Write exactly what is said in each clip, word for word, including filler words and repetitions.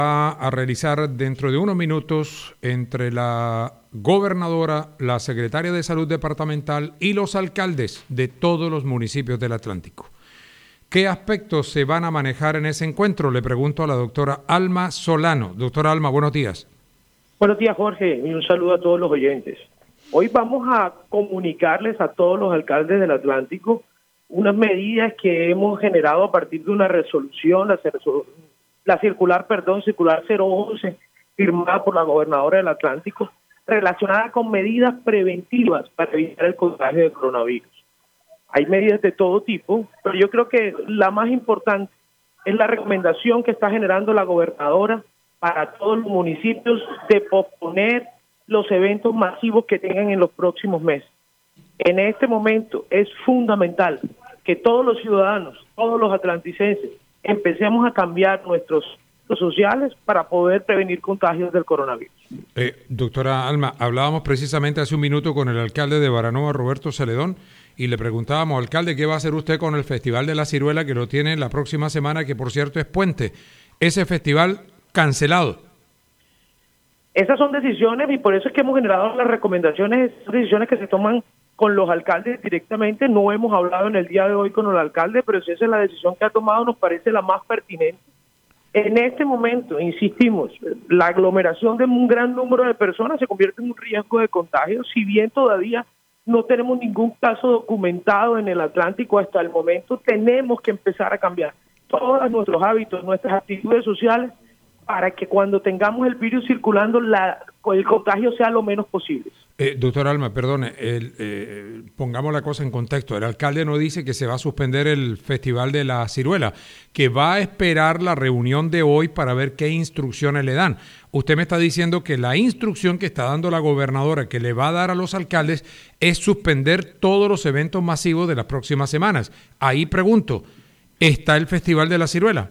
va a realizar dentro de unos minutos entre la gobernadora, la secretaria de Salud departamental y los alcaldes de todos los municipios del Atlántico. ¿Qué aspectos se van a manejar en ese encuentro? Le pregunto a la doctora Alma Solano. Doctora Alma, buenos días. Buenos días, Jorge, y un saludo a todos los oyentes. Hoy vamos a comunicarles a todos los alcaldes del Atlántico unas medidas que hemos generado a partir de una resolución, la, la circular, perdón, circular cero once, firmada por la gobernadora del Atlántico, relacionada con medidas preventivas para evitar el contagio de coronavirus. Hay medidas de todo tipo, pero yo creo que la más importante es la recomendación que está generando la gobernadora para todos los municipios de posponer los eventos masivos que tengan en los próximos meses. En este momento es fundamental que todos los ciudadanos, todos los atlanticenses, empecemos a cambiar nuestros sociales para poder prevenir contagios del coronavirus. Eh, doctora Alma, hablábamos precisamente hace un minuto con el alcalde de Baranoa, Roberto Celedón, y le preguntábamos, alcalde, ¿qué va a hacer usted con el Festival de la Ciruela que lo tiene la próxima semana, que por cierto es puente? Ese festival cancelado. Esas son decisiones y por eso es que hemos generado las recomendaciones, decisiones que se toman con los alcaldes directamente. No hemos hablado en el día de hoy con el alcalde, pero si esa es la decisión que ha tomado, nos parece la más pertinente. En este momento, insistimos, la aglomeración de un gran número de personas se convierte en un riesgo de contagio, si bien todavía no tenemos ningún caso documentado en el Atlántico hasta el momento. Tenemos que empezar a cambiar todos nuestros hábitos, nuestras actitudes sociales, para que cuando tengamos el virus circulando, la, el contagio sea lo menos posible. Eh, doctor Alma, perdone, el, eh, pongamos la cosa en contexto. El alcalde no dice que se va a suspender el Festival de la Ciruela, que va a esperar la reunión de hoy para ver qué instrucciones le dan. Usted me está diciendo que la instrucción que está dando la gobernadora, que le va a dar a los alcaldes, es suspender todos los eventos masivos de las próximas semanas. Ahí pregunto, ¿está el Festival de la Ciruela?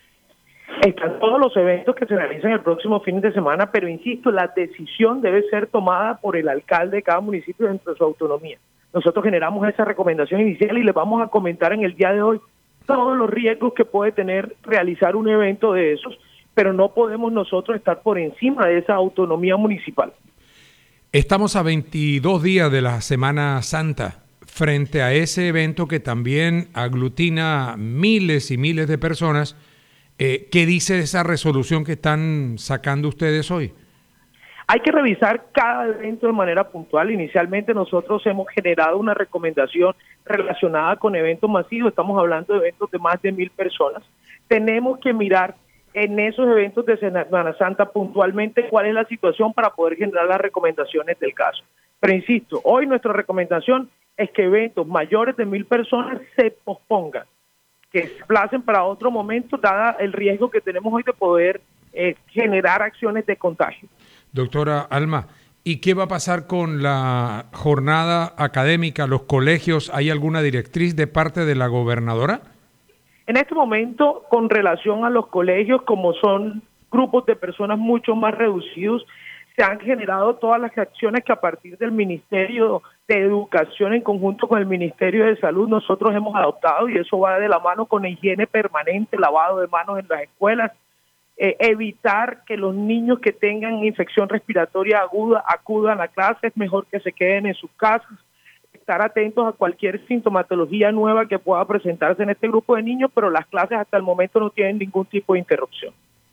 Están todos los eventos que se realizan el próximo fin de semana, pero insisto, la decisión debe ser tomada por el alcalde de cada municipio dentro de su autonomía. Nosotros generamos esa recomendación inicial y les vamos a comentar en el día de hoy todos los riesgos que puede tener realizar un evento de esos, pero no podemos nosotros estar por encima de esa autonomía municipal. Estamos a veintidós días de la Semana Santa, frente a ese evento que también aglutina miles y miles de personas. Eh, ¿Qué dice esa resolución que están sacando ustedes hoy? Hay que revisar cada evento de manera puntual. Inicialmente nosotros hemos generado una recomendación relacionada con eventos masivos. Estamos hablando de eventos de más de mil personas. Tenemos que mirar en esos eventos de Semana Santa puntualmente cuál es la situación para poder generar las recomendaciones del caso. Pero insisto, hoy nuestra recomendación es que eventos mayores de mil personas se pospongan, que se desplacen para otro momento, dada el riesgo que tenemos hoy de poder eh, generar acciones de contagio. Doctora Alma, ¿y qué va a pasar con la jornada académica, los colegios? ¿Hay alguna directriz de parte de la gobernadora? En este momento, con relación a los colegios, como son grupos de personas mucho más reducidos, se han generado todas las acciones que a partir del Ministerio de Educación en conjunto con el Ministerio de Salud nosotros hemos adoptado, y eso va de la mano con la higiene permanente, lavado de manos en las escuelas, eh, evitar que los niños que tengan infección respiratoria aguda acudan a clases, es mejor que se queden en sus casas, estar atentos a cualquier sintomatología nueva que pueda presentarse en este grupo de niños, pero las clases hasta el momento no tienen ningún tipo de interrupción.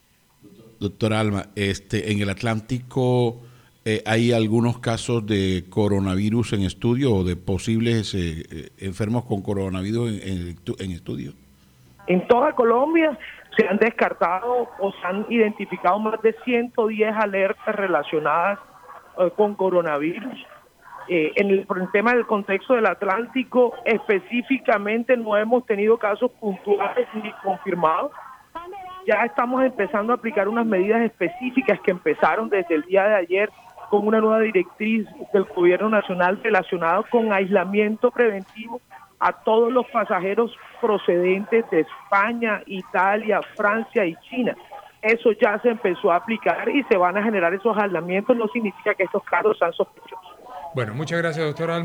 Doctora Alma, este, en el Atlántico eh, hay algunos casos de coronavirus en estudio o de posibles eh, eh, enfermos con coronavirus en, en, en estudio. En toda Colombia se han descartado o se han identificado más de ciento diez alertas relacionadas eh, con coronavirus. Eh, en, el, en el tema del contexto del Atlántico, específicamente no hemos tenido casos puntuales ni confirmados. Ya estamos empezando a aplicar unas medidas específicas que empezaron desde el día de ayer con una nueva directriz del gobierno nacional relacionada con aislamiento preventivo a todos los pasajeros procedentes de España, Italia, Francia y China. Eso ya se empezó a aplicar y se van a generar esos aislamientos. No significa que estos casos sean sospechosos. Bueno, muchas gracias, doctora Alma.